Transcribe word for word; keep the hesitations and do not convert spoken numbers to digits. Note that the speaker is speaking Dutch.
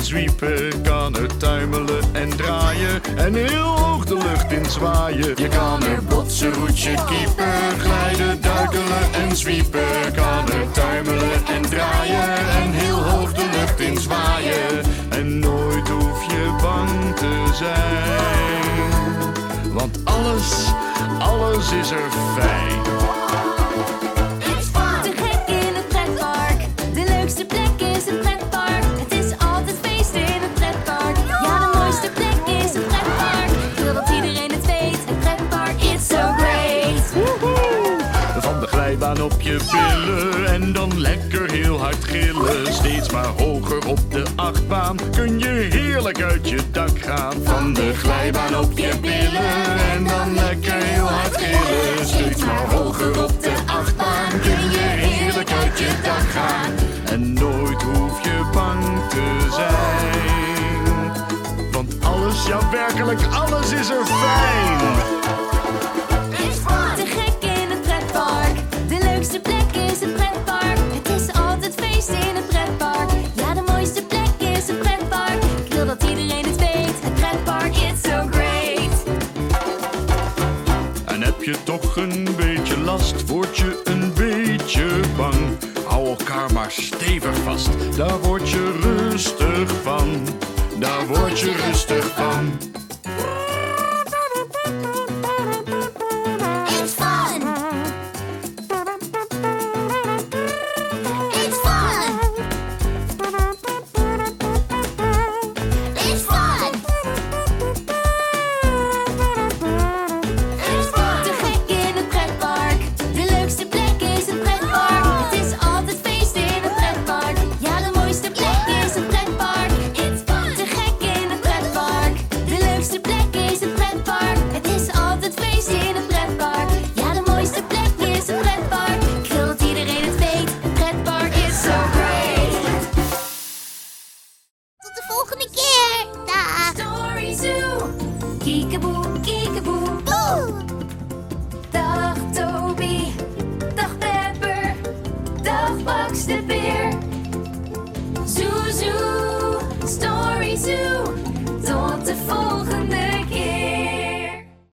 en zwiepen, kan er tuimelen en draaien en heel hoog de lucht in zwaaien. Je kan er botsen, roetje, kiepen, glijden, duikelen en zwiepen, kan er tuimelen en draaien en heel hoog de lucht in zwaaien. En nooit hoef je bang te zijn, want alles, alles is er fijn. Op je billen en dan lekker heel hard gillen. Steeds maar hoger op de achtbaan kun je heerlijk uit je dak gaan. Van de glijbaan op je billen en dan lekker heel hard gillen. Steeds maar hoger op de achtbaan kun je heerlijk uit je dak gaan. En nooit hoef je bang te zijn, want alles, ja werkelijk alles is er fijn. De plek is het pretpark. Het is altijd feest in het pretpark. Ja, de mooiste plek is het pretpark. Ik wil dat iedereen het weet. Het pretpark is so great. En heb je toch een beetje last, word je een beetje bang, hou elkaar maar stevig vast. Daar word je rustig van. Daar word je rustig van. Kiekeboe, kiekeboe, boe! Dag Toby, dag Pepper, dag Max de beer. Zoo, zoo, Story Zoo.